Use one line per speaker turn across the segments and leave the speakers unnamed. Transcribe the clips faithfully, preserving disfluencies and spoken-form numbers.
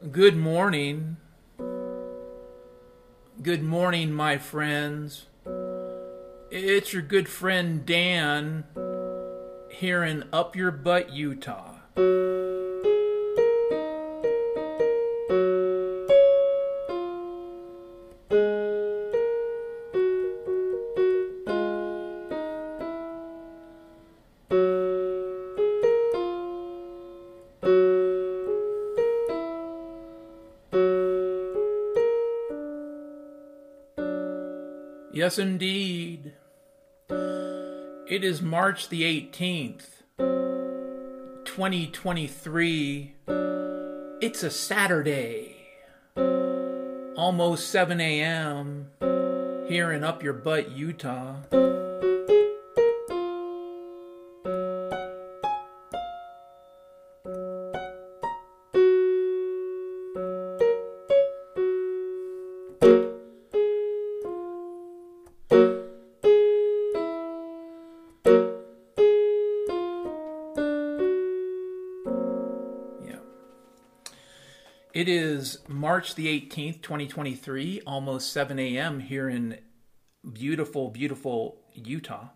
Good morning. Good morning, my friends. It's your good friend Dan here in Up Your Butt, Utah. Yes, indeed. It is March the eighteenth, twenty twenty-three. It's a Saturday. Almost seven a.m. here in Up Your Butt, Utah. It is March the eighteenth, twenty twenty-three, almost seven a.m. here in beautiful, beautiful Utah.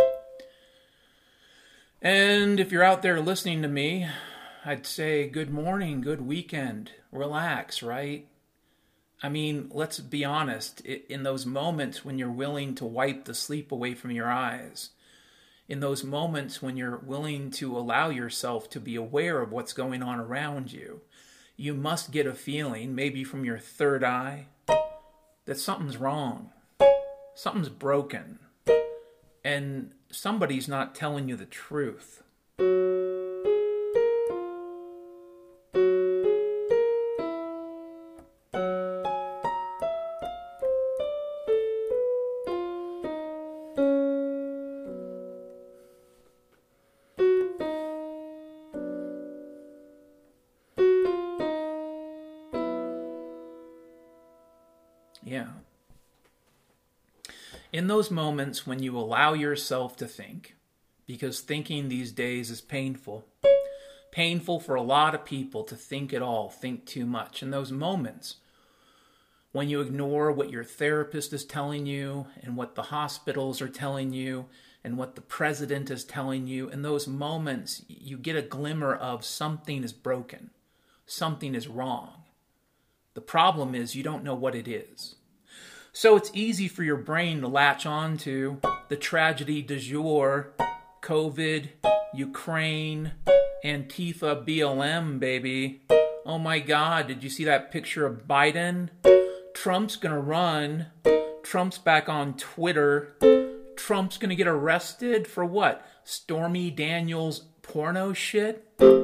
And if you're out there listening to me, I'd say good morning, good weekend, relax, right? I mean, let's be honest, in those moments when you're willing to wipe the sleep away from your eyes, in those moments when you're willing to allow yourself to be aware of what's going on around you, you must get a feeling, maybe from your third eye, that something's wrong, something's broken, and somebody's not telling you the truth. Yeah. In those moments when you allow yourself to think, because thinking these days is painful, painful for a lot of people to think at all, think too much. In those moments when you ignore what your therapist is telling you and what the hospitals are telling you and what the president is telling you, in those moments you get a glimmer of something is broken, something is wrong. The problem is you don't know what it is. So it's easy for your brain to latch on to the tragedy du jour, COVID, Ukraine, Antifa, B L M, baby. Oh my God, did you see that picture of Biden? Trump's gonna run. Trump's back on Twitter. Trump's gonna get arrested for what? Stormy Daniels porno shit?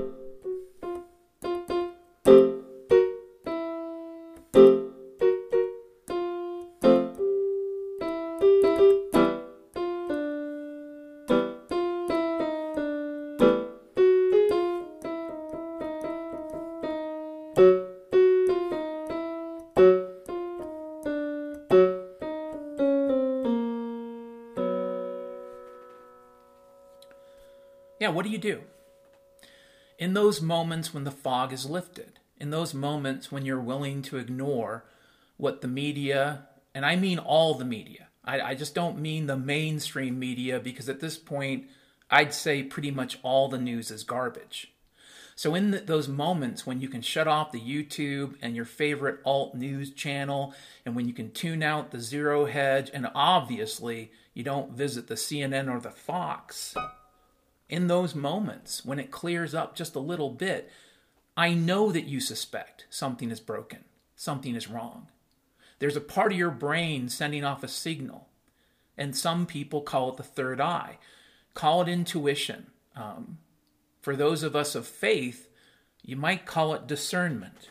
Yeah, what do you do? In those moments when the fog is lifted, in those moments when you're willing to ignore what the media, and I mean all the media, I, I just don't mean the mainstream media, because at this point, I'd say pretty much all the news is garbage. So in the, those moments when you can shut off the YouTube and your favorite alt news channel, and when you can tune out the Zero Hedge, and obviously you don't visit the C N N or the Fox, in those moments, when it clears up just a little bit, I know that you suspect something is broken, something is wrong. There's a part of your brain sending off a signal, and some people call it the third eye. Call it intuition. Um, for those of us of faith, you might call it discernment.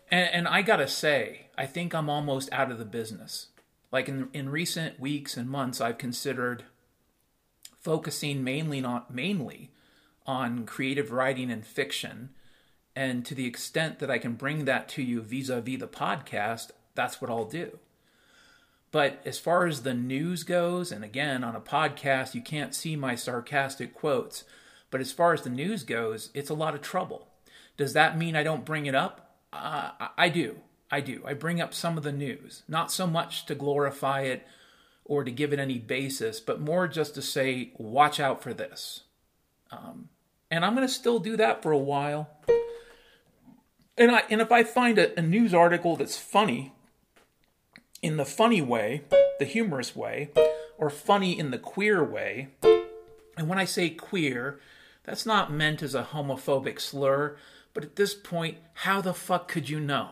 And, and I gotta say, I think I'm almost out of the business. Like in in recent weeks and months, I've considered focusing mainly not mainly on creative writing and fiction. And to the extent that I can bring that to you vis-a-vis the podcast, that's what I'll do. But as far as the news goes, and again, on a podcast, you can't see my sarcastic quotes, but as far as the news goes, it's a lot of trouble. Does that mean I don't bring it up? Uh, I do. I do. I bring up some of the news, not so much to glorify it or to give it any basis, but more just to say, watch out for this. Um, and I'm going to still do that for a while. And I and if I find a, a news article that's funny, in the funny way, the humorous way, or funny in the queer way, and when I say queer, that's not meant as a homophobic slur, but at this point, how the fuck could you know?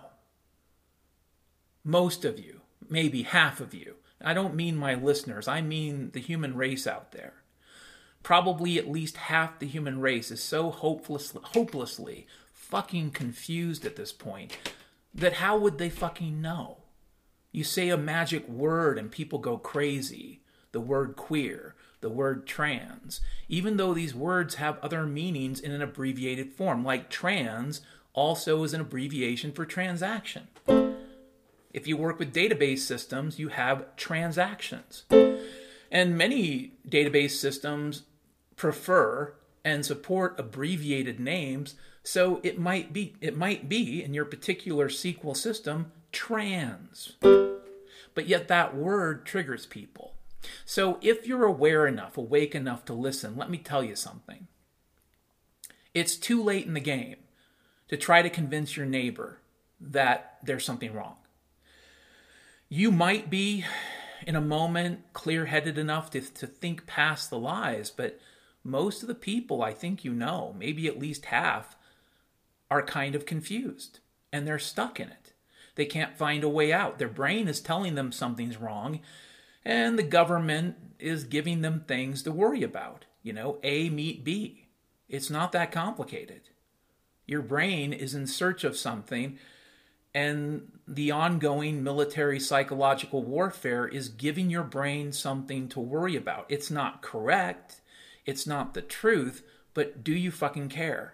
Most of you, maybe half of you. I don't mean my listeners, I mean the human race out there. Probably at least half the human race is so hopeless, hopelessly fucking confused at this point that how would they fucking know? You say a magic word and people go crazy. The word queer, the word trans, even though these words have other meanings in an abbreviated form, like trans also is an abbreviation for transaction. If you work with database systems, you have transactions. And many database systems prefer and support abbreviated names, so it might be it might be in your particular S Q L system trans. But yet that word triggers people. So if you're aware enough, awake enough to listen, let me tell you something. It's too late in the game to try to convince your neighbor that there's something wrong. You might be, in a moment, clear-headed enough to, to think past the lies, but most of the people I think you know, maybe at least half, are kind of confused, and they're stuck in it. They can't find a way out. Their brain is telling them something's wrong, and the government is giving them things to worry about. You know, A meet B. It's not that complicated. Your brain is in search of something, and the ongoing military psychological warfare is giving your brain something to worry about. It's not correct. It's not the truth, but do you fucking care?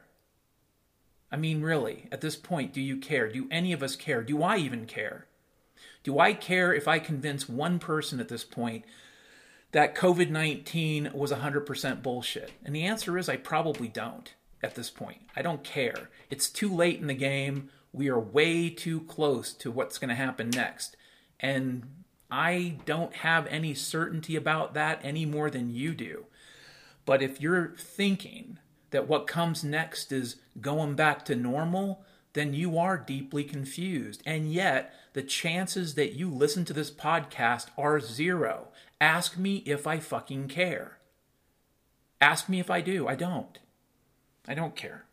I mean, really, at this point, do you care? Do any of us care? Do I even care? Do I care if I convince one person at this point that covid nineteen was one hundred percent bullshit? And the answer is I probably don't at this point. I don't care. It's too late in the game. We are way too close to what's going to happen next. And I don't have any certainty about that any more than you do. But if you're thinking that what comes next is going back to normal, then you are deeply confused. And yet, the chances that you listen to this podcast are zero. Ask me if I fucking care. Ask me if I do. I don't. I don't care.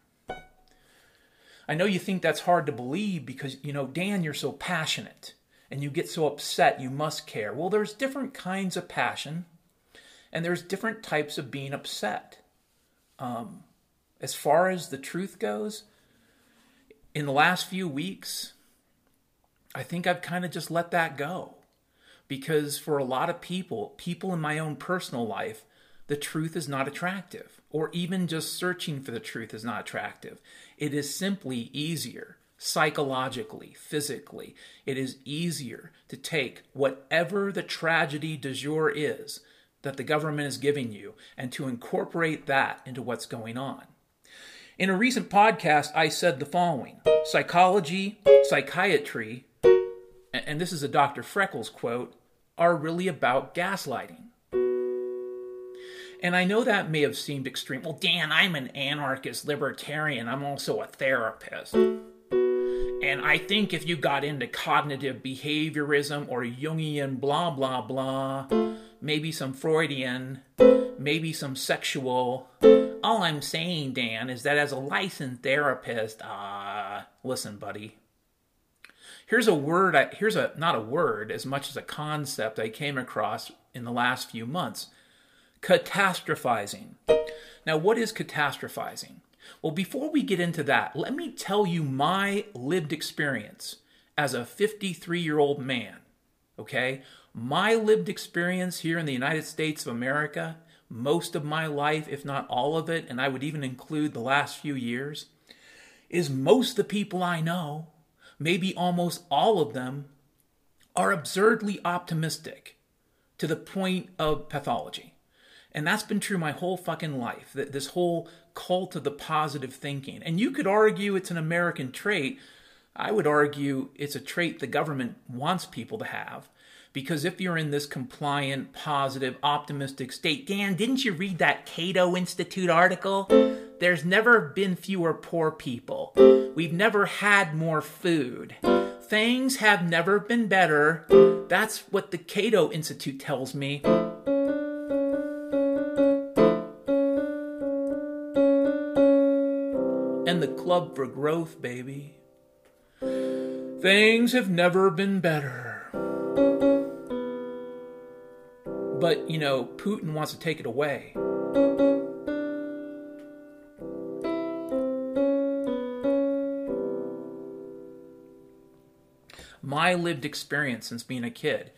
I know you think that's hard to believe because, you know, Dan, you're so passionate and you get so upset you must care. Well, there's different kinds of passion and there's different types of being upset. Um, as far as the truth goes, in the last few weeks, I think I've kind of just let that go. Because for a lot of people, people in my own personal life, the truth is not attractive. Or even just searching for the truth is not attractive. It is simply easier, psychologically, physically. It is easier to take whatever the tragedy du jour is that the government is giving you and to incorporate that into what's going on. In a recent podcast, I said the following: psychology, psychiatry, and this is a Doctor Freckles quote, are really about gaslighting. And I know that may have seemed extreme. Well, Dan, I'm an anarchist libertarian. I'm also a therapist. And I think if you got into cognitive behaviorism or Jungian blah, blah, blah, maybe some Freudian, maybe some sexual, all I'm saying, Dan, is that as a licensed therapist, ah, uh, listen, buddy. Here's a word, I, here's a, not a word, as much as a concept I came across in the last few months. Catastrophizing. Now, what is catastrophizing? Well, before we get into that, let me tell you my lived experience as a fifty-three-year-old man, okay? My lived experience here in the United States of America, most of my life, if not all of it, and I would even include the last few years, is most of the people I know, maybe almost all of them, are absurdly optimistic to the point of pathology. And that's been true my whole fucking life, this whole cult of the positive thinking. And you could argue it's an American trait. I would argue it's a trait the government wants people to have. Because if you're in this compliant, positive, optimistic state, Dan, didn't you read that Cato Institute article? There's never been fewer poor people. We've never had more food. Things have never been better. That's what the Cato Institute tells me. And the Club for Growth, baby. Things have never been better. But, you know, Putin wants to take it away. My lived experience since being a kid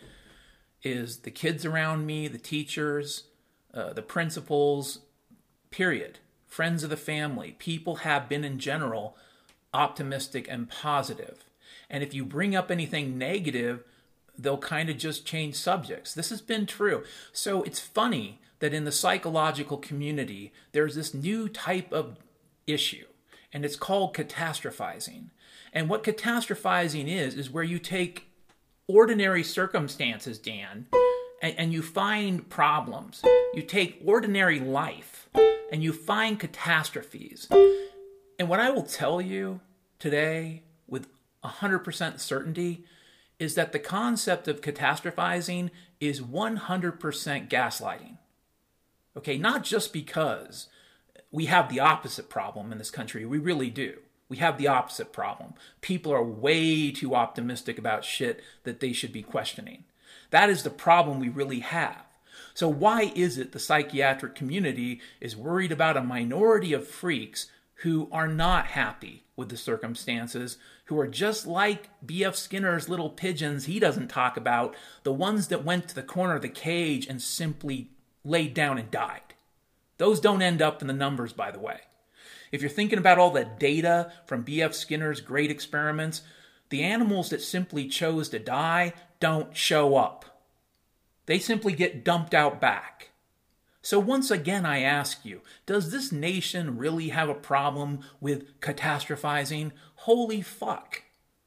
is the kids around me, the teachers, uh, the principals, period. Friends of the family, people have been in general optimistic and positive. And if you bring up anything negative, they'll kind of just change subjects. This has been true. So it's funny that in the psychological community, there's this new type of issue, and it's called catastrophizing. And what catastrophizing is, is where you take ordinary circumstances, Dan, and, and you find problems. You take ordinary life, and you find catastrophes. And what I will tell you today with one hundred percent certainty is that the concept of catastrophizing is one hundred percent gaslighting. Okay, not just because we have the opposite problem in this country. We really do. We have the opposite problem. People are way too optimistic about shit that they should be questioning. That is the problem we really have. So why is it the psychiatric community is worried about a minority of freaks who are not happy with the circumstances, who are just like B F Skinner's little pigeons he doesn't talk about, the ones that went to the corner of the cage and simply laid down and died. Those don't end up in the numbers, by the way. If you're thinking about all the data from B F Skinner's great experiments, the animals that simply chose to die don't show up. They simply get dumped out back. So once again, I ask you, does this nation really have a problem with catastrophizing? Holy fuck.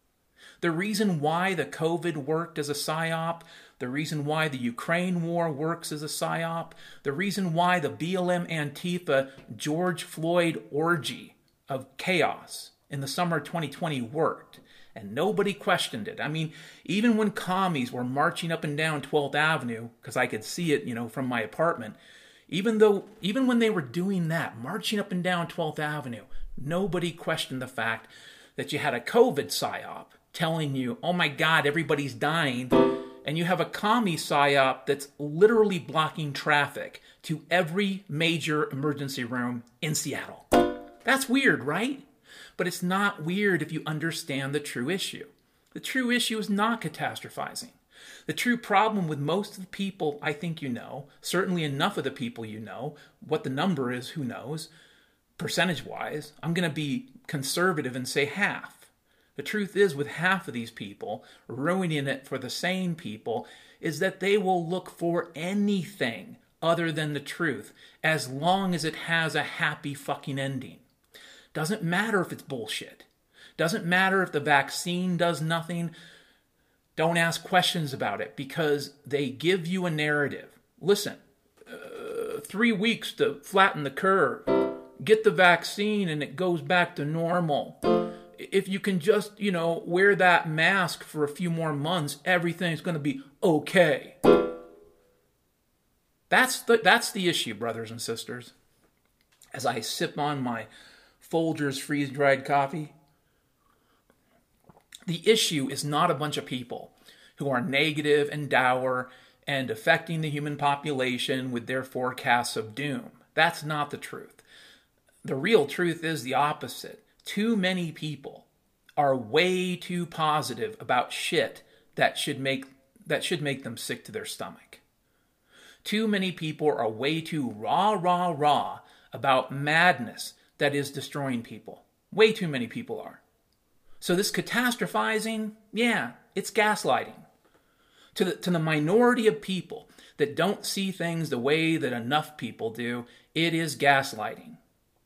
The reason why the COVID worked as a psyop, the reason why the Ukraine war works as a psyop, the reason why the B L M Antifa George Floyd orgy of chaos in the summer of twenty twenty worked, and nobody questioned it. I mean, even when commies were marching up and down twelfth Avenue, because I could see it, you know, from my apartment, Even though, even when they were doing that, marching up and down twelfth Avenue, nobody questioned the fact that you had a COVID psyop telling you, oh my God, everybody's dying, and you have a commie psyop that's literally blocking traffic to every major emergency room in Seattle. That's weird, right? But it's not weird if you understand the true issue. The true issue is not catastrophizing. The true problem with most of the people I think you know, certainly enough of the people you know, what the number is, who knows, percentage-wise, I'm going to be conservative and say half. The truth is, with half of these people, ruining it for the sane people, is that they will look for anything other than the truth, as long as it has a happy fucking ending. Doesn't matter if it's bullshit. Doesn't matter if the vaccine does nothing. Don't ask questions about it, because they give you a narrative. Listen, uh, three weeks to flatten the curve. Get the vaccine and it goes back to normal. If you can just, you know, wear that mask for a few more months, everything's going to be okay. That's the, that's the issue, brothers and sisters. As I sip on my Folgers freeze-dried coffee, the issue is not a bunch of people who are negative and dour and affecting the human population with their forecasts of doom. That's not the truth. The real truth is the opposite. Too many people are way too positive about shit that should make that should make them sick to their stomach. Too many people are way too rah, rah, rah about madness that is destroying people. Way too many people are. So this catastrophizing, yeah, it's gaslighting. To the, to the minority of people that don't see things the way that enough people do, it is gaslighting.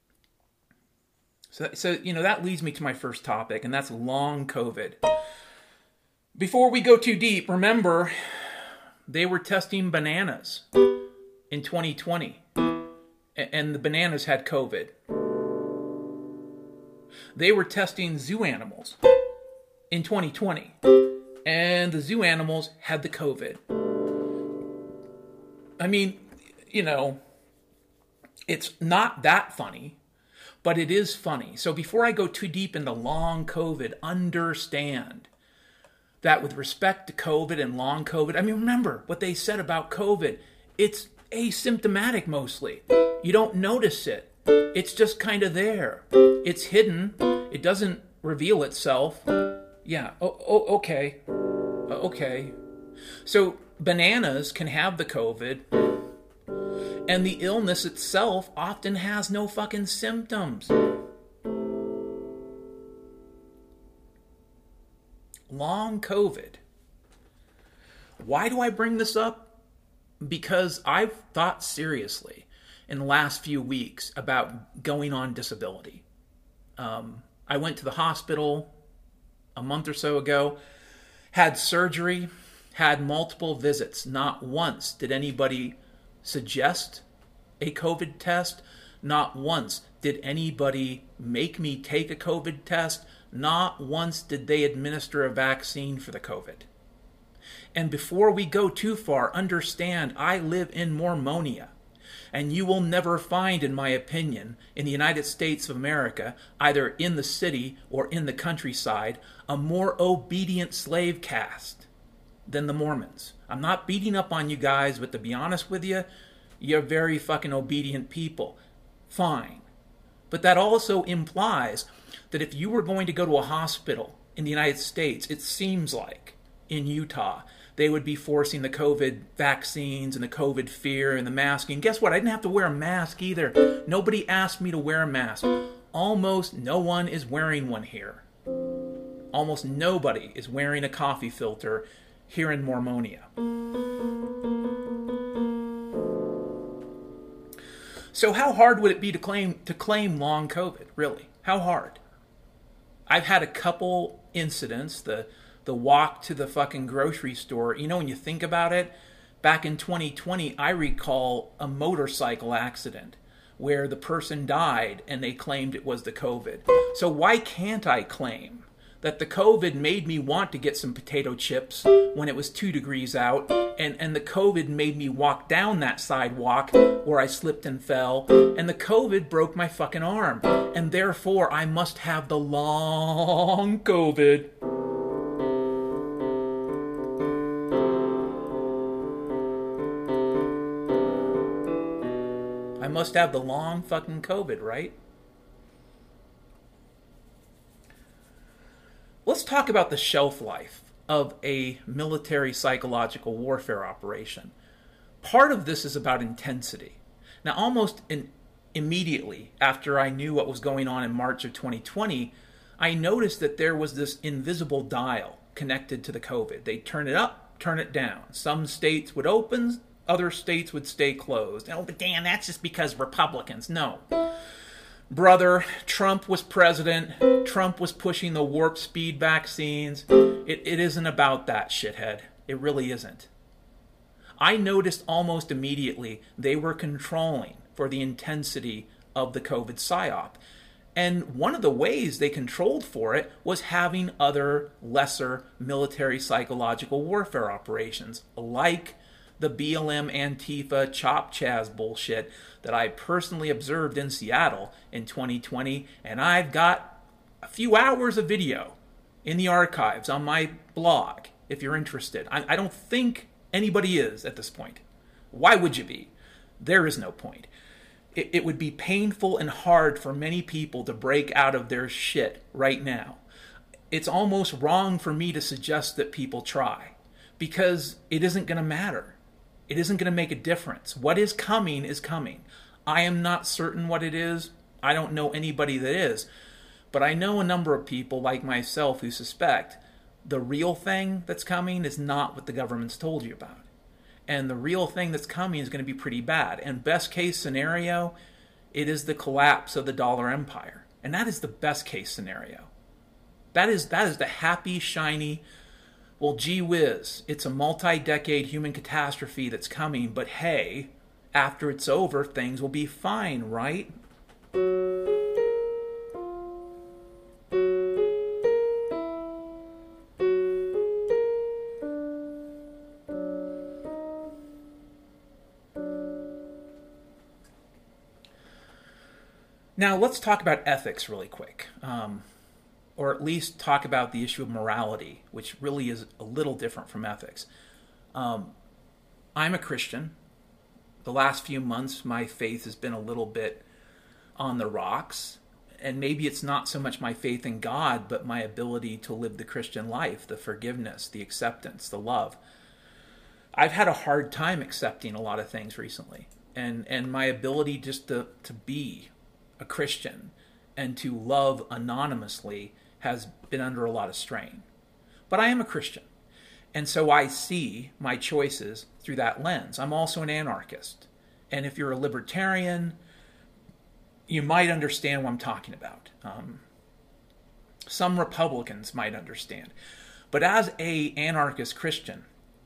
So, so you know, that leads me to my first topic, and that's long COVID. Before we go too deep, remember, they were testing bananas in twenty twenty, and the bananas had COVID. They were testing zoo animals in twenty twenty, and the zoo animals had the COVID. I mean, you know, it's not that funny, but it is funny. So before I go too deep into long COVID, understand that with respect to COVID and long COVID, I mean, remember what they said about COVID. It's asymptomatic mostly. You don't notice it. It's just kind of there. It's hidden. It doesn't reveal itself. Yeah, oh, oh okay. Okay. So bananas can have the COVID, and the illness itself often has no fucking symptoms. Long COVID. Why do I bring this up? Because I've thought seriously in the last few weeks about going on disability. Um, I went to the hospital a month or so ago, had surgery, had multiple visits. Not once did anybody suggest a COVID test. Not once did anybody make me take a COVID test. Not once did they administer a vaccine for the COVID. And before we go too far, understand I live in Mormonia. And you will never find, in my opinion, in the United States of America, either in the city or in the countryside, a more obedient slave caste than the Mormons. I'm not beating up on you guys, but to be honest with you, you're very fucking obedient people. Fine. But that also implies that if you were going to go to a hospital in the United States, it seems like in Utah, they would be forcing the COVID vaccines and the COVID fear and the masking. Guess what? I didn't have to wear a mask either. Nobody asked me to wear a mask. Almost no one is wearing one here. Almost nobody is wearing a coffee filter here in Mormonia. So how hard would it be to claim to claim long COVID, really? How hard? I've had a couple incidents, the the walk to the fucking grocery store. You know, when you think about it, back in twenty twenty, I recall a motorcycle accident where the person died and they claimed it was the COVID. So why can't I claim that the COVID made me want to get some potato chips when it was two degrees out, and, and the COVID made me walk down that sidewalk where I slipped and fell, and the COVID broke my fucking arm, and therefore I must have the long COVID. I must have the long fucking COVID, right? Let's talk about the shelf life of a military psychological warfare operation. Part of this is about intensity. Now, almost in, immediately after I knew what was going on in March of twenty twenty, I noticed that there was this invisible dial connected to the COVID. They'd turn it up, turn it down. Some states would open, other states would stay closed. Oh, but Dan, that's just because Republicans. No. Brother, Trump was president. Trump was pushing the warp speed vaccines. It, it isn't about that, shithead. It really isn't. I noticed almost immediately they were controlling for the intensity of the COVID psyop. And one of the ways they controlled for it was having other lesser military psychological warfare operations, like the B L M Antifa Chop Chaz bullshit that I personally observed in Seattle in twenty twenty, and I've got a few hours of video in the archives on my blog if you're interested. I, I don't think anybody is at this point. Why would you be? There is no point. it, it would be painful and hard for many people to break out of their shit right now. It's almost wrong for me to suggest that people try, because it isn't going to matter. It isn't going to make a difference. What is coming is coming. I am not certain what it is. I don't know anybody that is. But I know a number of people like myself who suspect the real thing that's coming is not what the government's told you about. And the real thing that's coming is going to be pretty bad. And best case scenario, it is the collapse of the dollar empire. And that is the best case scenario. That is that is the happy, shiny, well, gee whiz, it's a multi-decade human catastrophe that's coming, but hey, after it's over, things will be fine, right? Now, let's talk about ethics really quick. Um, or at least talk about the issue of morality, which really is a little different from ethics. Um, I'm a Christian. The last few months, my faith has been a little bit on the rocks. And maybe it's not so much my faith in God, but my ability to live the Christian life, the forgiveness, the acceptance, the love. I've had a hard time accepting a lot of things recently. And, and my ability just to, to be a Christian and to love anonymously has been under a lot of strain. But I am a Christian, and so I see my choices through that lens. I'm also an anarchist, and if you're a libertarian, you might understand what I'm talking about. Um, some Republicans might understand. But as a anarchist Christian,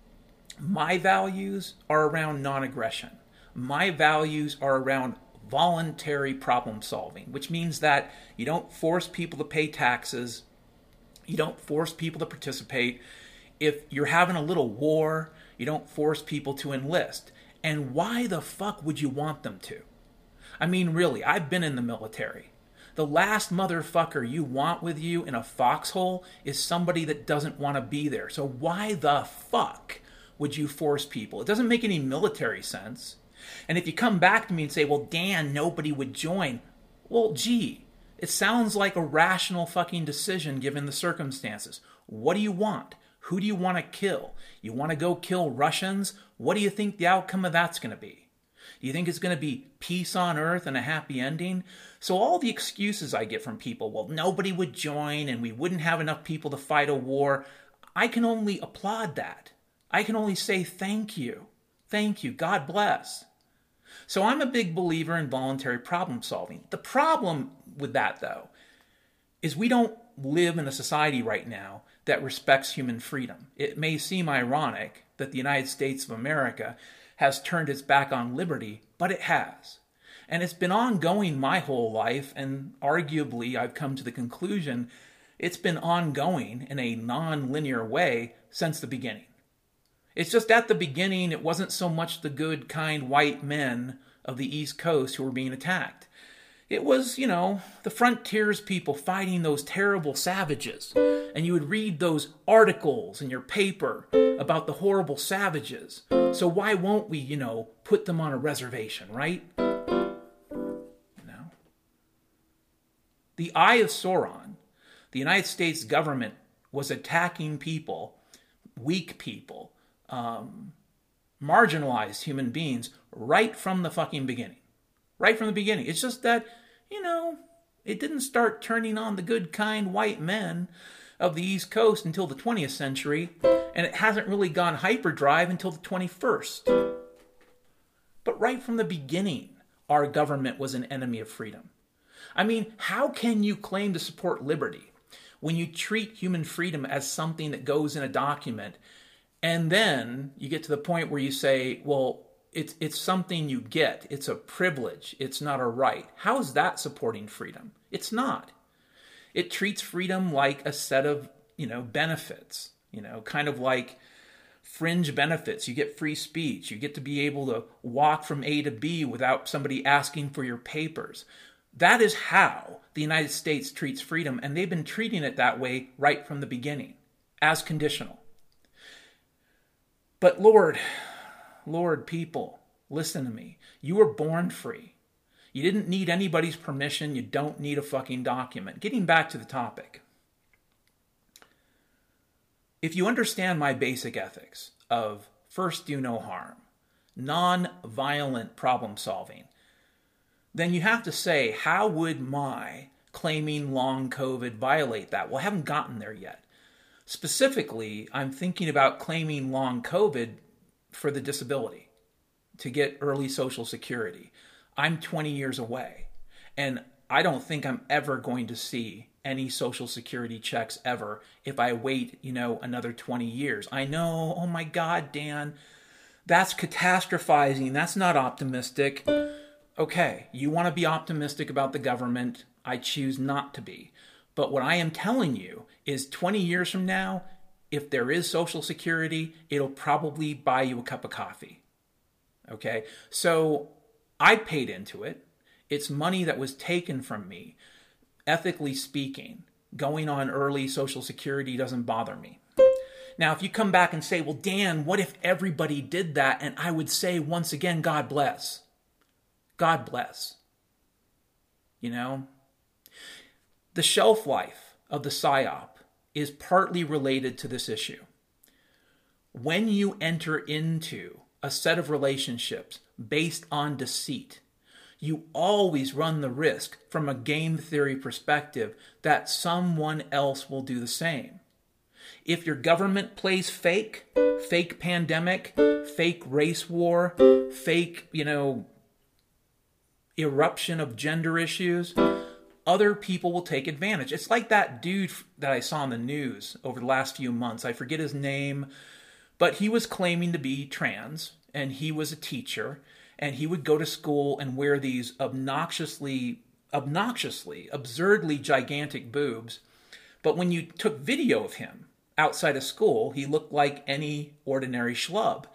my values are around non-aggression. My values are around voluntary problem solving, which means that you don't force people to pay taxes, you don't force people to participate. If you're having a little war, you don't force people to enlist. And why the fuck would you want them to? I mean, really, I've been in the military. The last motherfucker you want with you in a foxhole is somebody that doesn't want to be there. So why the fuck would you force people? It doesn't make any military sense. And if you come back to me and say, well, Dan, nobody would join. Well, gee, it sounds like a rational fucking decision given the circumstances. What do you want? Who do you want to kill? You want to go kill Russians? What do you think the outcome of that's going to be? Do you think it's going to be peace on earth and a happy ending? So all the excuses I get from people, well, nobody would join and we wouldn't have enough people to fight a war. I can only applaud that. I can only say thank you. Thank you. God bless. So I'm a big believer in voluntary problem solving. The problem with that, though, is we don't live in a society right now that respects human freedom. It may seem ironic that the United States of America has turned its back on liberty, but it has. And it's been ongoing my whole life, and arguably I've come to the conclusion it's been ongoing in a non-linear way since the beginning. It's just at the beginning, it wasn't so much the good, kind white men of the East Coast who were being attacked. It was, you know, the frontiers people fighting those terrible savages. And you would read those articles in your paper about the horrible savages. So why won't we, you know, put them on a reservation, right? No. The Eye of Sauron, the United States government was attacking people, weak people, Um, marginalized human beings right from the fucking beginning. Right from the beginning. It's just that, you know, it didn't start turning on the good, kind white men of the East Coast until the twentieth century, and it hasn't really gone hyperdrive until the twenty-first. But right from the beginning, our government was an enemy of freedom. I mean, how can you claim to support liberty when you treat human freedom as something that goes in a document? And then you get to the point where you say, well, it's it's something you get. It's a privilege. It's not a right. How is that supporting freedom? It's not. It treats freedom like a set of, you know, benefits, you know, kind of like fringe benefits. You get free speech. You get to be able to walk from A to B without somebody asking for your papers. That is how the United States treats freedom, and they've been treating it that way right from the beginning, as conditional. But Lord, Lord, people, listen to me. You were born free. You didn't need anybody's permission. You don't need a fucking document. Getting back to the topic. If you understand my basic ethics of first do no harm, non-violent problem solving, then you have to say, how would my claiming long COVID violate that? Well, I haven't gotten there yet. Specifically, I'm thinking about claiming long COVID for the disability, to get early Social Security. I'm twenty years away, and I don't think I'm ever going to see any Social Security checks ever if I wait, you know, another twenty years. I know, oh my God, Dan, that's catastrophizing. That's not optimistic. Okay, you want to be optimistic about the government. I choose not to be. But what I am telling you is twenty years from now, if there is Social Security, it'll probably buy you a cup of coffee. Okay, so I paid into it. It's money that was taken from me. Ethically speaking, going on early Social Security doesn't bother me. Now, if you come back and say, well, Dan, what if everybody did that? And I would say, once again, God bless. God bless. You know? The shelf life of the PSYOP is partly related to this issue. When you enter into a set of relationships based on deceit, you always run the risk from a game theory perspective that someone else will do the same. If your government plays fake, fake pandemic, fake race war, fake, you know, eruption of gender issues, other people will take advantage. It's like that dude that I saw on the news over the last few months. I forget his name, but he was claiming to be trans, and he was a teacher, and he would go to school and wear these obnoxiously, obnoxiously, absurdly gigantic boobs. But when you took video of him outside of school, he looked like any ordinary schlub.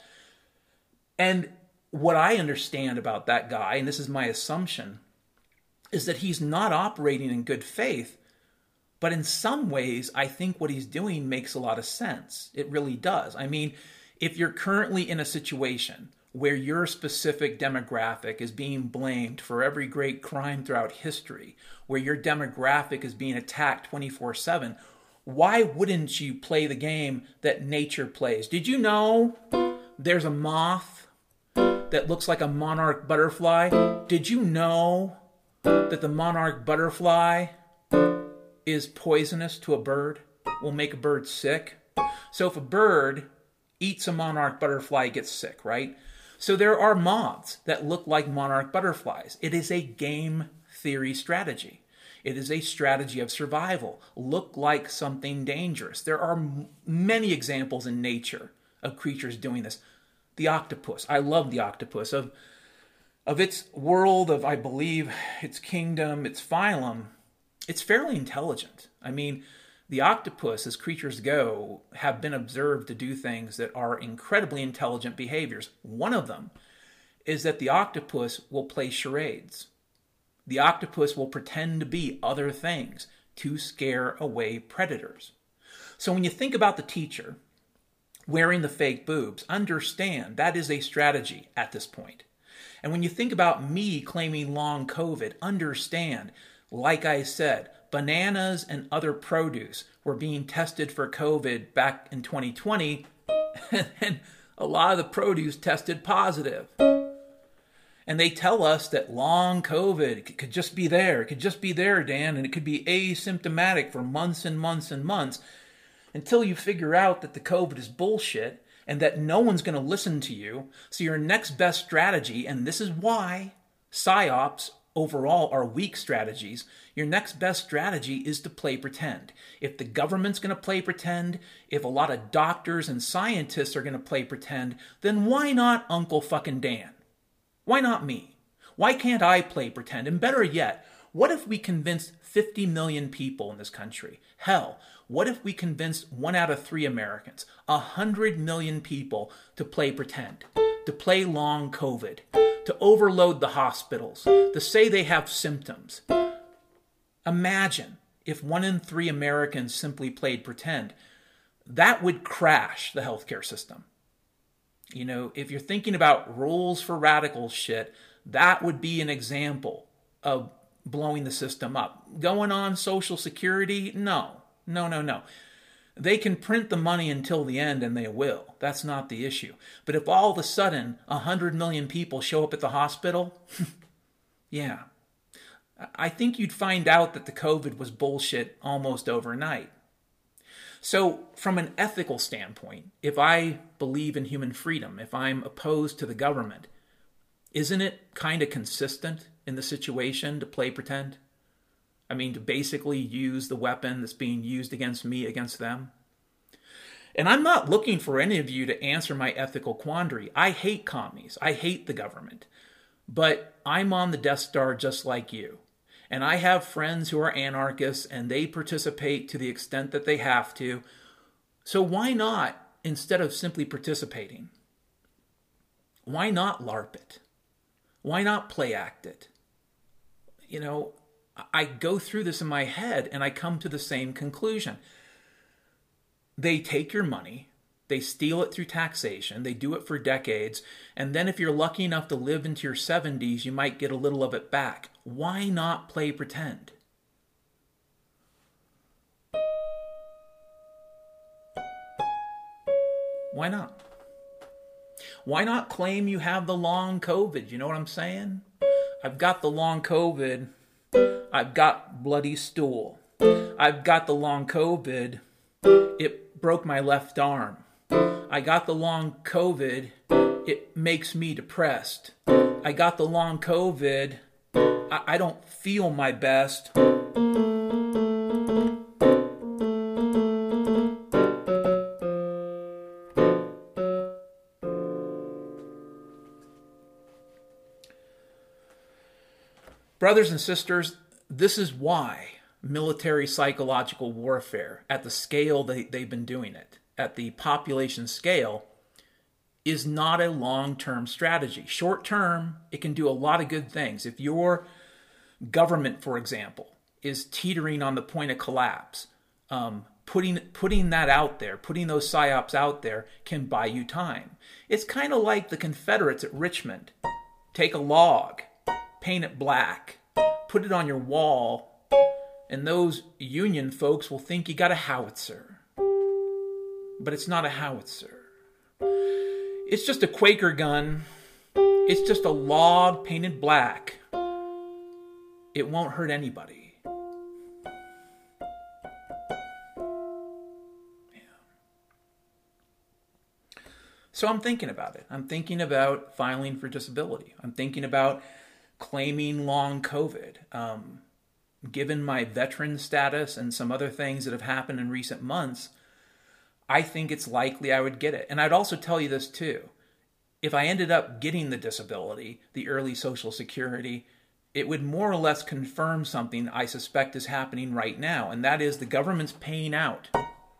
And what I understand about that guy, and this is my assumption, is that he's not operating in good faith. But in some ways, I think what he's doing makes a lot of sense. It really does. I mean, if you're currently in a situation where your specific demographic is being blamed for every great crime throughout history, where your demographic is being attacked twenty-four seven, why wouldn't you play the game that nature plays? Did you know there's a moth that looks like a monarch butterfly? Did you know that the monarch butterfly is poisonous to a bird, will make a bird sick? So if a bird eats a monarch butterfly, it gets sick, right? So there are moths that look like monarch butterflies. It is a game theory strategy. It is a strategy of survival. Look like something dangerous. There are m- many examples in nature of creatures doing this. The octopus. I love the octopus. Of, of its world, of, I believe, its kingdom, its phylum, it's fairly intelligent. I mean, the octopus, as creatures go, have been observed to do things that are incredibly intelligent behaviors. One of them is that the octopus will play charades. The octopus will pretend to be other things to scare away predators. So when you think about the teacher wearing the fake boobs, understand that is a strategy at this point. And when you think about me claiming long COVID, understand, like I said, bananas and other produce were being tested for COVID back in twenty twenty, and a lot of the produce tested positive. And they tell us that long COVID could just be there. It could just be there, Dan, and it could be asymptomatic for months and months and months until you figure out that the COVID is bullshit and that no one's going to listen to you. So your next best strategy, and this is why PSYOPs overall are weak strategies, your next best strategy is to play pretend. If the government's going to play pretend, if a lot of doctors and scientists are going to play pretend, then why not Uncle fucking Dan? Why not me? Why can't I play pretend? And better yet, what if we convinced fifty million people in this country? Hell, what if we convinced one out of three Americans, one hundred million people, to play pretend, to play long COVID, to overload the hospitals, to say they have symptoms? Imagine if one in three Americans simply played pretend. That would crash the healthcare system. You know, if you're thinking about rules for radical shit, that would be an example of blowing the system up. Going on Social Security? No, no, no, no. They can print the money until the end, and they will. That's not the issue. But if all of a sudden one hundred million people show up at the hospital, yeah, I think you'd find out that the COVID was bullshit almost overnight. So from an ethical standpoint, if I believe in human freedom, if I'm opposed to the government, isn't it kind of consistent in the situation to play pretend? I mean, to basically use the weapon that's being used against me against them? And I'm not looking for any of you to answer my ethical quandary. I hate commies. I hate the government. But I'm on the Death Star just like you. And I have friends who are anarchists, and they participate to the extent that they have to. So why not, instead of simply participating, why not LARP it? Why not play act it? You know, I go through this in my head, and I come to the same conclusion. They take your money, they steal it through taxation, they do it for decades, and then if you're lucky enough to live into your seventies, you might get a little of it back. Why not play pretend? Why not? Why not claim you have the long COVID? You know what I'm saying? I've got the long COVID. I've got bloody stool. I've got the long COVID. It broke my left arm. I got the long COVID. It makes me depressed. I got the long COVID. I, I don't feel my best. Brothers and sisters, this is why military psychological warfare, at the scale they, they've been doing it, at the population scale, is not a long-term strategy. Short-term, it can do a lot of good things. If your government, for example, is teetering on the point of collapse, um, putting putting that out there, putting those psyops out there can buy you time. It's kind of like the Confederates at Richmond. Take a log, paint it black, put it on your wall, and those Union folks will think you got a howitzer. But it's not a howitzer. It's just a Quaker gun. It's just a log painted black. It won't hurt anybody. Yeah. So I'm thinking about it. I'm thinking about filing for disability. I'm thinking about claiming long COVID. Um, given my veteran status and some other things that have happened in recent months, I think it's likely I would get it. And I'd also tell you this too. If I ended up getting the disability, the early Social Security, it would more or less confirm something I suspect is happening right now, and that is the government's paying out.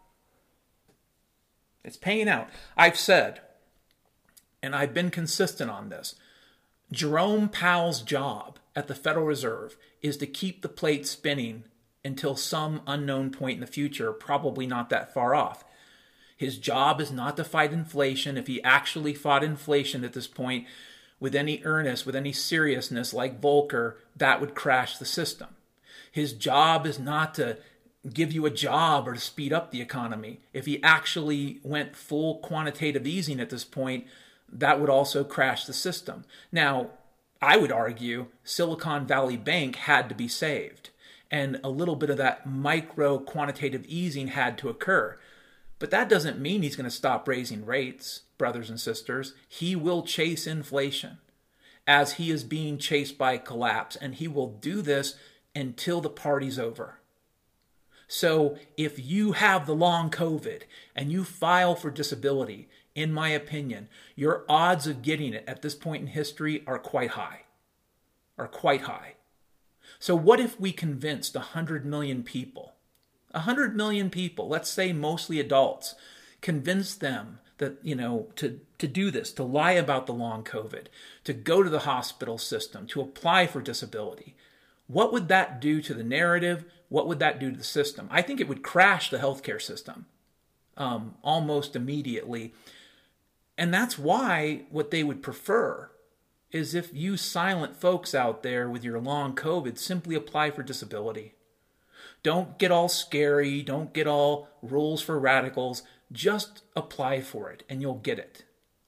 It's paying out. I've said, and I've been consistent on this, Jerome Powell's job at the Federal Reserve is to keep the plate spinning until some unknown point in the future, probably not that far off. His job is not to fight inflation. If he actually fought inflation at this point with any earnest, with any seriousness like Volcker, that would crash the system. His job is not to give you a job or to speed up the economy. If he actually went full quantitative easing at this point, that would also crash the system. Now, I would argue Silicon Valley Bank had to be saved, and a little bit of that micro quantitative easing had to occur. But that doesn't mean he's going to stop raising rates, brothers and sisters. He will chase inflation as he is being chased by collapse, and he will do this until the party's over. So if you have the long COVID and you file for disability, in my opinion, your odds of getting it at this point in history are quite high, are quite high. So what if we convinced one hundred million people, one hundred million people, let's say mostly adults, convince them that, you know, to, to do this, to lie about the long COVID, to go to the hospital system, to apply for disability? What would that do to the narrative? What would that do to the system? I think it would crash the healthcare system um, almost immediately. And that's why what they would prefer is if you silent folks out there with your long COVID simply apply for disability. Don't get all scary. Don't get all rules for radicals. Just apply for it and you'll get it.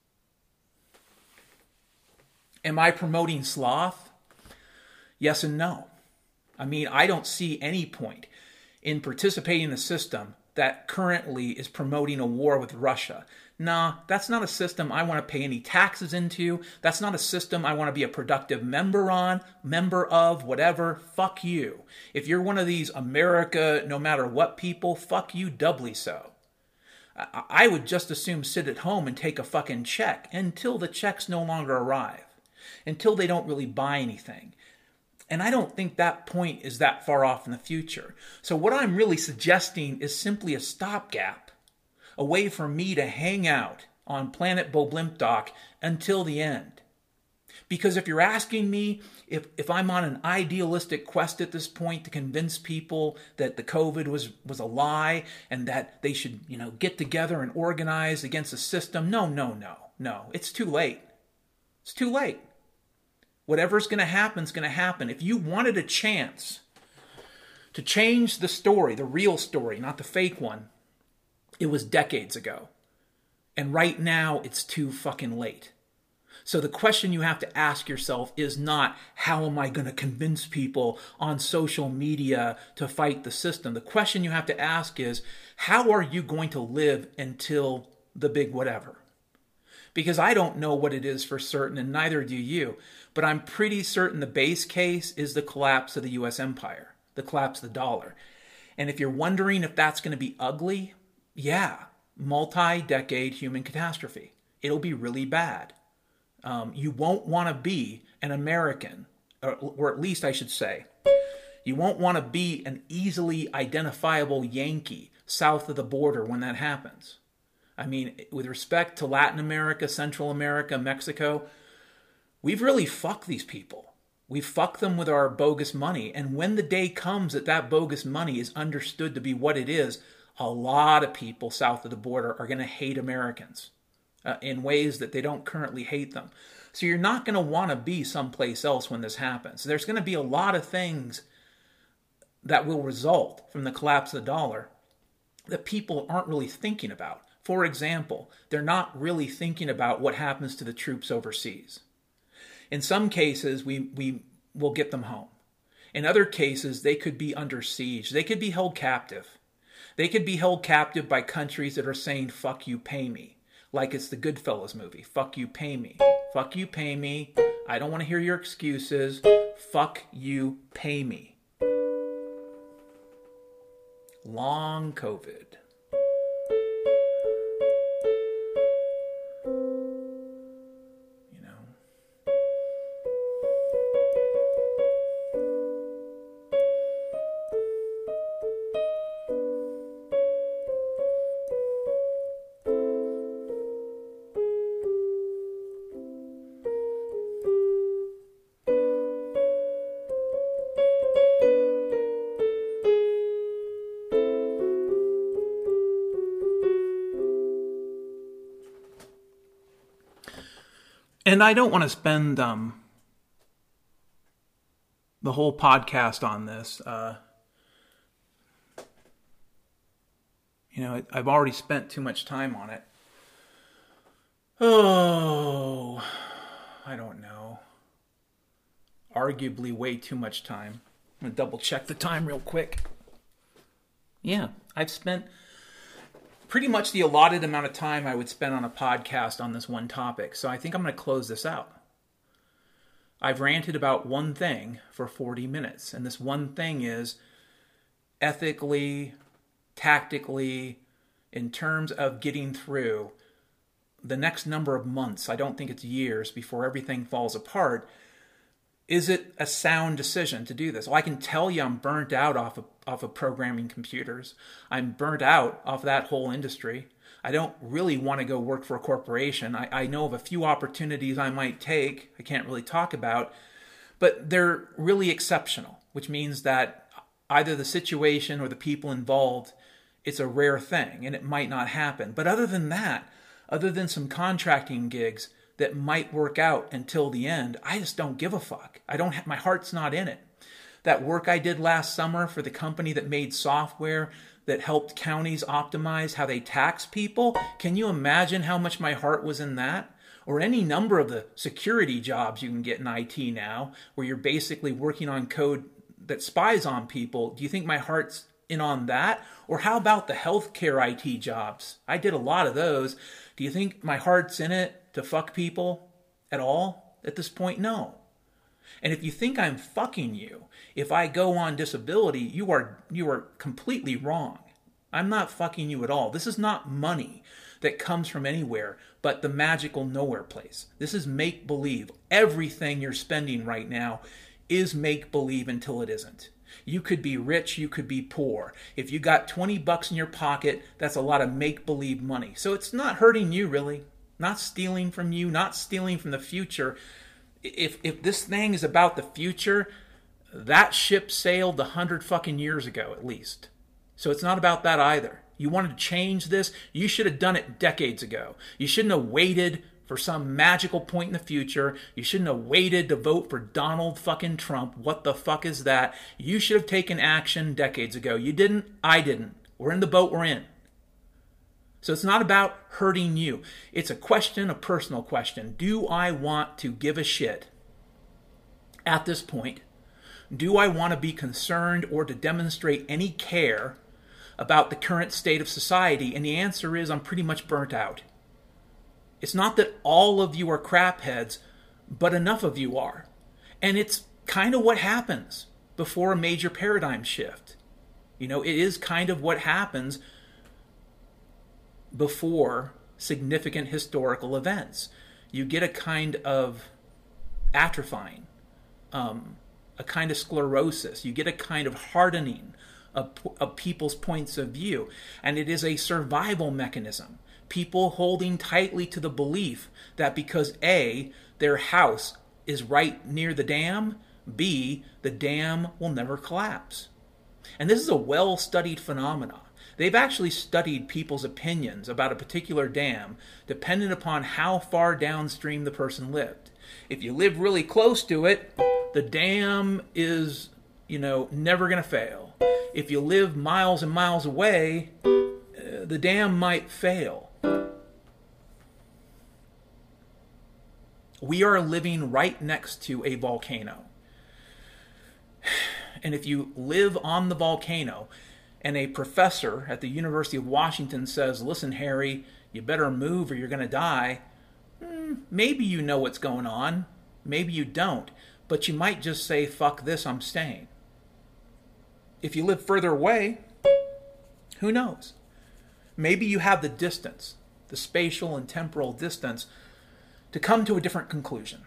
Am I promoting sloth? Yes and no. I mean, I don't see any point in participating in a system that currently is promoting a war with Russia. Nah, that's not a system I want to pay any taxes into. That's not a system I want to be a productive member on, member of, whatever. Fuck you. If you're one of these America, no matter what people, fuck you doubly so. I, I would just as soon sit at home and take a fucking check until the checks no longer arrive, until they don't really buy anything. And I don't think that point is that far off in the future. So what I'm really suggesting is simply a stopgap, a way for me to hang out on Planet Boblimpdoc until the end. Because if you're asking me if, if I'm on an idealistic quest at this point to convince people that the COVID was, was a lie and that they should, you know, get together and organize against the system, no, no, no, no. It's too late. It's too late. Whatever's going to happen is going to happen. If you wanted a chance to change the story, the real story, not the fake one, it was decades ago. And right now, it's too fucking late. So the question you have to ask yourself is not, how am I going to convince people on social media to fight the system? The question you have to ask is, how are you going to live until the big whatever? Because I don't know what it is for certain, and neither do you. But I'm pretty certain the base case is the collapse of the U S empire, the collapse of the dollar. And if you're wondering if that's going to be ugly, yeah, multi-decade human catastrophe. It'll be really bad. Um, you won't want to be an American, or, or at least I should say, you won't want to be an easily identifiable Yankee south of the border when that happens. I mean, with respect to Latin America, Central America, Mexico, we've really fucked these people. We've fucked them with our bogus money. And when the day comes that that bogus money is understood to be what it is, a lot of people south of the border are going to hate Americans uh, in ways that they don't currently hate them. So you're not going to want to be someplace else when this happens. There's going to be a lot of things that will result from the collapse of the dollar that people aren't really thinking about. For example, they're not really thinking about what happens to the troops overseas. In some cases, we, we will get them home. In other cases, they could be under siege. They could be held captive. They could be held captive by countries that are saying, fuck you, pay me. Like it's the Goodfellas movie. Fuck you, pay me. Fuck you, pay me. I don't want to hear your excuses. Fuck you, pay me. Long COVID. And I don't want to spend um, the whole podcast on this. Uh, you know, I've already spent too much time on it. Oh, I don't know. Arguably way too much time. I'm going to double check the time real quick. Yeah, I've spent pretty much the allotted amount of time I would spend on a podcast on this one topic. So I think I'm going to close this out. I've ranted about one thing for forty minutes. And this one thing is ethically, tactically, in terms of getting through the next number of months, I don't think it's years before everything falls apart. Is it a sound decision to do this? Well, I can tell you I'm burnt out off of, off of programming computers. I'm burnt out off that whole industry. I don't really want to go work for a corporation. I, I know of a few opportunities I might take, I can't really talk about, but they're really exceptional, which means that either the situation or the people involved, it's a rare thing and it might not happen. But other than that, other than some contracting gigs, that might work out until the end. I just don't give a fuck. I don't have, my heart's not in it. That work I did last summer for the company that made software that helped counties optimize how they tax people, can you imagine how much my heart was in that? Or any number of the security jobs you can get in I T now, where you're basically working on code that spies on people. Do you think my heart's in on that? Or how about the healthcare I T jobs? I did a lot of those. Do you think my heart's in it to fuck people at all at this point? No. And if you think I'm fucking you, if I go on disability, you are you are completely wrong. I'm not fucking you at all. This is not money that comes from anywhere but the magical nowhere place. This is make-believe. Everything you're spending right now is make-believe until it isn't. You could be rich, you could be poor. If you got twenty bucks in your pocket, that's a lot of make-believe money. So it's not hurting you, really. Not stealing from you, not stealing from the future. If if this thing is about the future, that ship sailed a hundred fucking years ago at least. So it's not about that either. You wanted to change this, you should have done it decades ago. You shouldn't have waited for some magical point in the future. You shouldn't have waited to vote for Donald fucking Trump. What the fuck is that? You should have taken action decades ago. You didn't, I didn't. We're in the boat we're in. So it's not about hurting you. It's a question, a personal question. Do I want to give a shit at this point? Do I want to be concerned or to demonstrate any care about the current state of society? And the answer is I'm pretty much burnt out. It's not that all of you are crapheads, but enough of you are. And it's kind of what happens before a major paradigm shift. You know, it is kind of what happens before significant historical events. You get a kind of atrophying, um, a kind of sclerosis. You get a kind of hardening of, of people's points of view. And it is a survival mechanism. People holding tightly to the belief that because A, their house is right near the dam, B, the dam will never collapse. And this is a well-studied phenomenon. They've actually studied people's opinions about a particular dam dependent upon how far downstream the person lived. If you live really close to it, the dam is, you know, never going to fail. If you live miles and miles away, uh, the dam might fail. We are living right next to a volcano. And if you live on the volcano, and a professor at the University of Washington says, listen, Harry, you better move or you're going to die, maybe you know what's going on. Maybe you don't. But you might just say, fuck this, I'm staying. If you live further away, who knows? Maybe you have the distance, the spatial and temporal distance, to come to a different conclusion.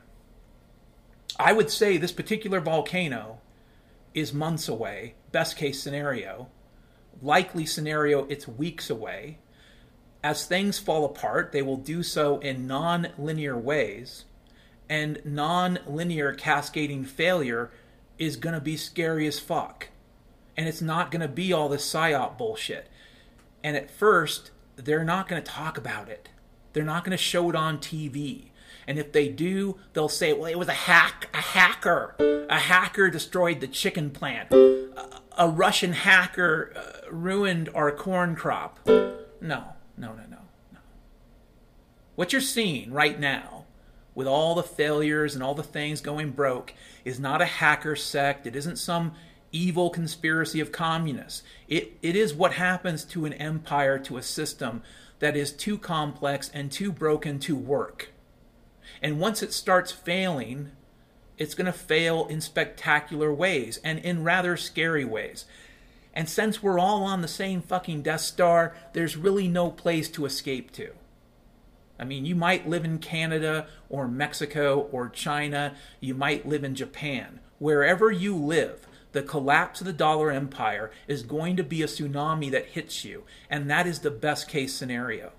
I would say this particular volcano is months away, best case scenario. Likely scenario, it's weeks away. As things fall apart, they will do so in non-linear ways. And non-linear cascading failure is going to be scary as fuck. And it's not going to be all this psyop bullshit. And at first, they're not going to talk about it. They're not going to show it on T V. And if they do, they'll say, well, it was a hack, a hacker. A hacker destroyed the chicken plant. A, a Russian hacker uh, ruined our corn crop. No, no, no, no, no. What you're seeing right now, with all the failures and all the things going broke, is not a hacker sect. It isn't some evil conspiracy of communists. It, it is what happens to an empire, to a system that is too complex and too broken to work. And once it starts failing, it's going to fail in spectacular ways and in rather scary ways. And since we're all on the same fucking Death Star, there's really no place to escape to. I mean, you might live in Canada or Mexico or China. You might live in Japan. Wherever you live, the collapse of the dollar empire is going to be a tsunami that hits you. And that is the best case scenario.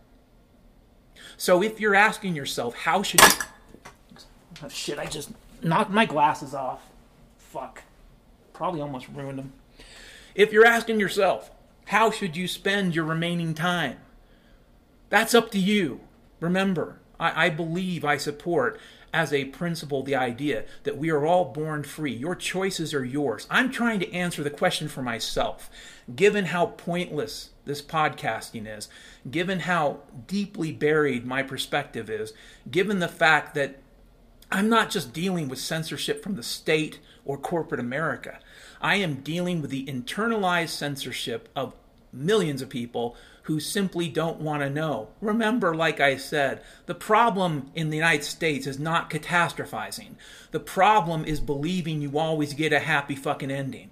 So if you're asking yourself, how should you... Oh, shit, I just knocked my glasses off. Fuck. Probably almost ruined them. If you're asking yourself, how should you spend your remaining time? That's up to you. Remember, I, I believe, I support as a principle the idea that we are all born free. Your choices are yours. I'm trying to answer the question for myself. Given how pointless this podcasting is, given how deeply buried my perspective is, given the fact that I'm not just dealing with censorship from the state or corporate America. I am dealing with the internalized censorship of millions of people who simply don't want to know. Remember, like I said, the problem in the United States is not catastrophizing. The problem is believing you always get a happy fucking ending.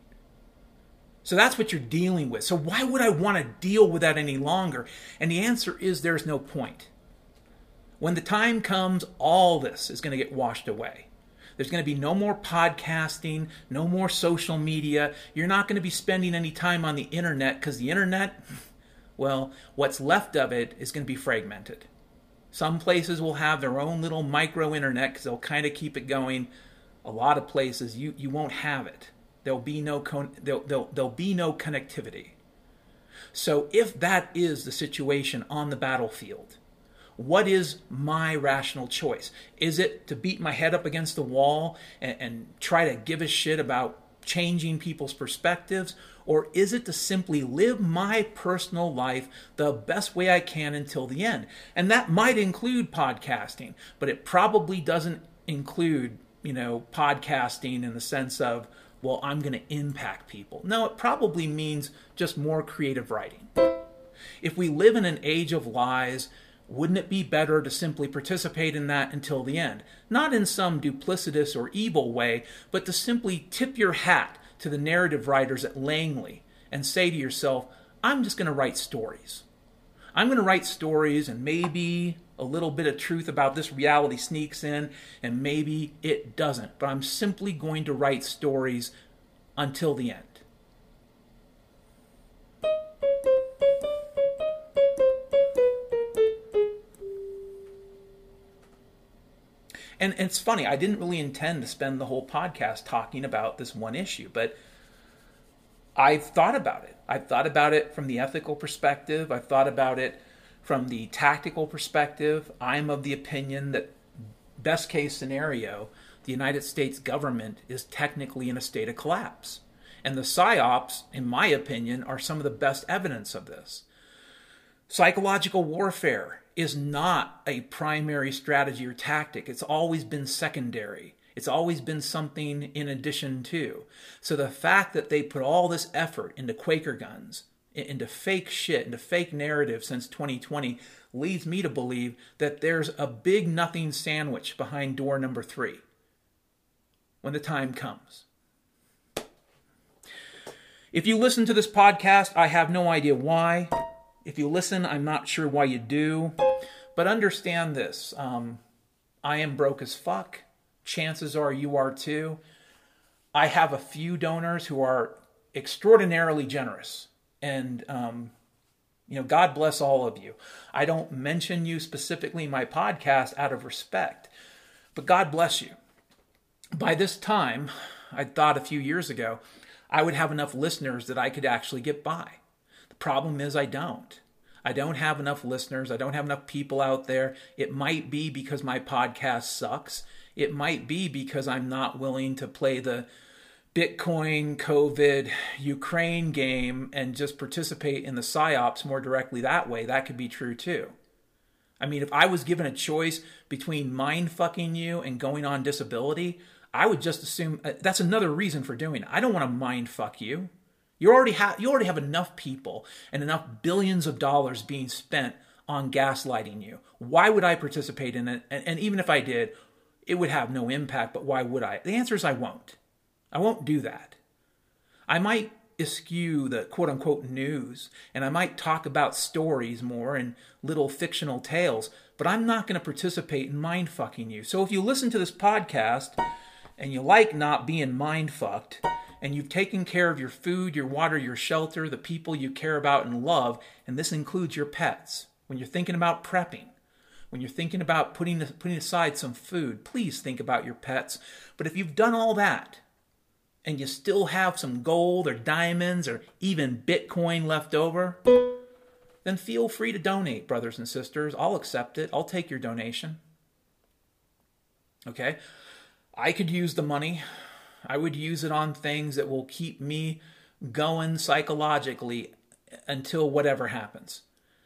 So that's what you're dealing with. So why would I want to deal with that any longer? And the answer is there's no point. When the time comes, all this is going to get washed away. There's going to be no more podcasting, no more social media. You're not going to be spending any time on the internet because the internet, well, what's left of it is going to be fragmented. Some places will have their own little micro internet because they'll kind of keep it going. A lot of places you, you won't have it. There'll be no con- there'll, there'll, there'll be no connectivity. So if that is the situation on the battlefield, what is my rational choice? Is it to beat my head up against the wall and, and try to give a shit about changing people's perspectives? Or is it to simply live my personal life the best way I can until the end? And that might include podcasting, but it probably doesn't include, you know, podcasting in the sense of, well, I'm going to impact people. No, it probably means just more creative writing. If we live in an age of lies, wouldn't it be better to simply participate in that until the end? Not in some duplicitous or evil way, but to simply tip your hat to the narrative writers at Langley and say to yourself, I'm just going to write stories. I'm going to write stories, and maybe a little bit of truth about this reality sneaks in, and maybe it doesn't. But I'm simply going to write stories until the end. And, and it's funny, I didn't really intend to spend the whole podcast talking about this one issue, but I've thought about it. I've thought about it from the ethical perspective. I've thought about it from the tactical perspective. I'm of the opinion that best case scenario, the United States government is technically in a state of collapse. And the PSYOPs, in my opinion, are some of the best evidence of this. Psychological warfare is not a primary strategy or tactic. It's always been secondary. It's always been something in addition to. So the fact that they put all this effort into Quaker guns, into fake shit, into fake narrative since twenty twenty, leads me to believe that there's a big nothing sandwich behind door number three when the time comes. If you listen to this podcast, I have no idea why. If you listen, I'm not sure why you do. But understand this. Um, I am broke as fuck. Chances are you are too. I have a few donors who are extraordinarily generous. And, um, you know, God bless all of you. I don't mention you specifically in my podcast out of respect. But God bless you. By this time, I thought a few years ago, I would have enough listeners that I could actually get by. Problem is I don't. I don't have enough listeners. I don't have enough people out there. It might be because my podcast sucks. It might be because I'm not willing to play the Bitcoin, COVID, Ukraine game and just participate in the PSYOPs more directly that way. That could be true too. I mean, if I was given a choice between mind fucking you and going on disability, I would just assume uh, that's another reason for doing it. I don't want to mind fuck you. You already have you already have enough people and enough billions of dollars being spent on gaslighting you. Why would I participate in it? And, and even if I did, it would have no impact, but why would I? The answer is I won't. I won't do that. I might eschew the quote-unquote news, and I might talk about stories more and little fictional tales, but I'm not going to participate in mind-fucking you. So if you listen to this podcast and you like not being mind-fucked, and you've taken care of your food, your water, your shelter, the people you care about and love, and this includes your pets. When you're thinking about prepping, when you're thinking about putting, putting aside some food, please think about your pets. But if you've done all that, and you still have some gold or diamonds or even Bitcoin left over, then feel free to donate, brothers and sisters. I'll accept it. I'll take your donation. Okay? I could use the money. I would use it on things that will keep me going psychologically until whatever happens.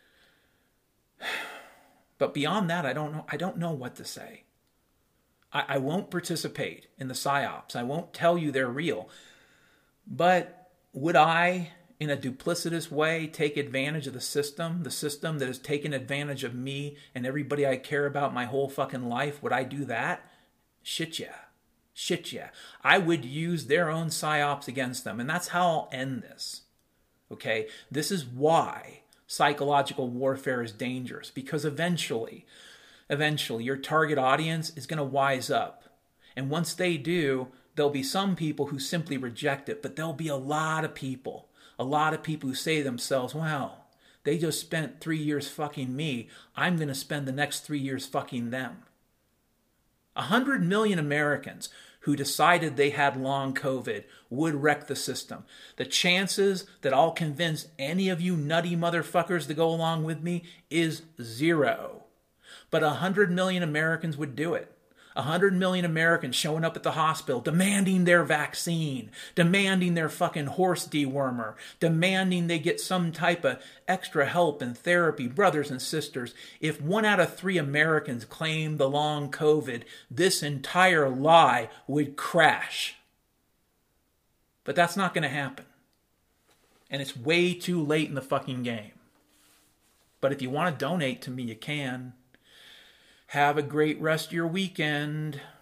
But beyond that, I don't know. I don't know what to say. I, I won't participate in the psyops. I won't tell you they're real. But would I, in a duplicitous way, take advantage of the system, the system that has taken advantage of me and everybody I care about my whole fucking life? Would I do that? Shit yeah. Shit yeah. I would use their own psyops against them. And that's how I'll end this. Okay? This is why psychological warfare is dangerous. Because eventually, eventually, your target audience is going to wise up. And once they do, there'll be some people who simply reject it. But there'll be a lot of people, a lot of people who say to themselves, wow, they just spent three years fucking me. I'm going to spend the next three years fucking them. A hundred million Americans who decided they had long COVID would wreck the system. The chances that I'll convince any of you nutty motherfuckers to go along with me is zero. But a hundred million Americans would do it. A hundred million Americans showing up at the hospital, demanding their vaccine, demanding their fucking horse dewormer, demanding they get some type of extra help and therapy. Brothers and sisters, if one out of three Americans claim the long COVID, this entire lie would crash. But that's not going to happen. And it's way too late in the fucking game. But if you want to donate to me, you can. Have a great rest of your weekend.